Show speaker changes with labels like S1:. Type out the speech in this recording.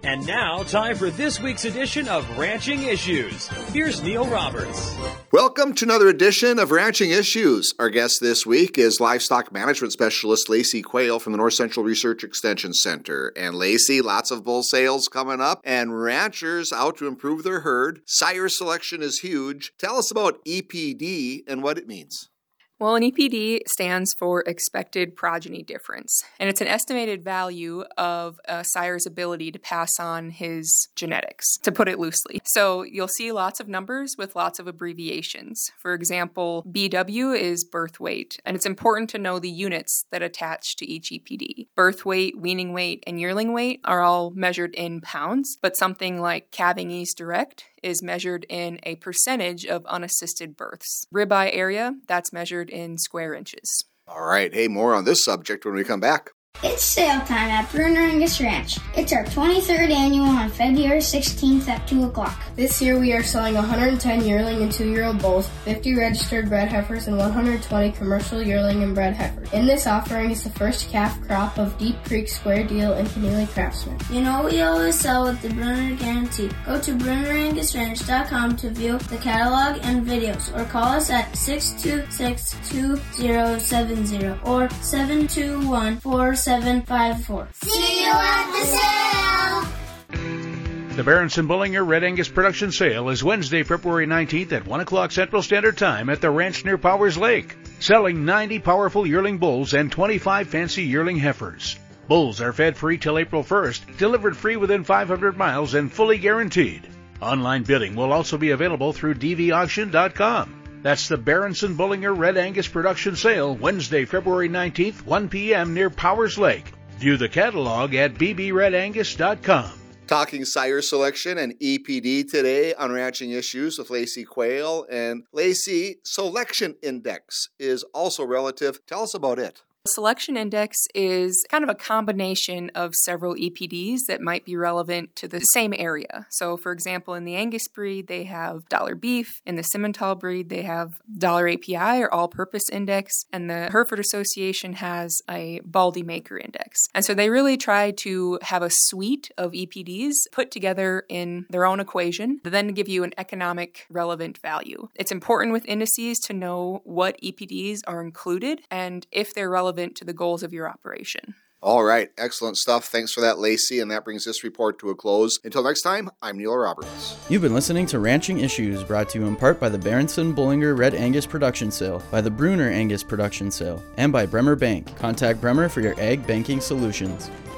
S1: And now, time for this week's edition of Ranching Issues. Here's Neil Roberts.
S2: Welcome to another edition of Ranching Issues. Our guest this week is livestock management specialist Lacey Quayle from the North Central Research Extension Center. And Lacey, lots of bull sales coming up and ranchers out to improve their herd. Sire selection is huge. Tell us about EPD and what it means.
S3: Well, an EPD stands for expected progeny difference, and it's an estimated value of a sire's ability to pass on his genetics, to put it loosely. So you'll see lots of numbers with lots of abbreviations. For example, BW is birth weight, and it's important to know the units that attach to each EPD. Birth weight, weaning weight, and yearling weight are all measured in pounds, but something like calving ease direct is measured in a percentage of unassisted births. Ribeye area, that's measured in square inches.
S2: All right. Hey, more on this subject when we come back.
S4: It's sale time at Bruner Angus Ranch. It's our 23rd annual on February 16th at 2 o'clock.
S5: This year we are selling 110 yearling and 2-year-old bulls, 50 registered bred heifers, and 120 commercial yearling and bred heifers. In this offering is the first calf crop of Deep Creek, Square Deal, and Keneally Craftsman.
S4: You know we always sell with the Bruner Guarantee. Go to BrunerAngusRanch.com to view the catalog and videos, or call us at 626-2070 or 721-4754.
S6: See you at the sale!
S7: The Berenson Bullinger Red Angus Production Sale is Wednesday, February 19th at 1 o'clock Central Standard Time at the ranch near Powers Lake. Selling 90 powerful yearling bulls and 25 fancy yearling heifers. Bulls are fed free till April 1st, delivered free within 500 miles and fully guaranteed. Online bidding will also be available through dvauction.com. That's the Berenson Bullinger Red Angus Production Sale, Wednesday, February 19th, 1 p.m. near Powers Lake. View the catalog at bbredangus.com.
S2: Talking sire selection and EPD today on Ranching Issues with Lacey Quayle. And Lacey, selection index is also relative. Tell us about it.
S3: Selection index is kind of a combination of several EPDs that might be relevant to the same area. So, for example, in the Angus breed, they have dollar beef. In the Simmental breed, they have dollar API or all-purpose index. And the Hereford Association has a Baldy Maker index. And so they really try to have a suite of EPDs put together in their own equation that then give you an economic relevant value. It's important with indices to know what EPDs are included and if they're relevant to the goals of your operation.
S2: All right. Excellent stuff. Thanks for that, Lacey. And that brings this report to a close. Until next time, I'm Neil Roberts.
S8: You've been listening to Ranching Issues, brought to you in part by the Berenson Bullinger Red Angus Production Sale, by the Bruner Angus Production Sale, and by Bremer Bank. Contact Bremer for your ag banking solutions.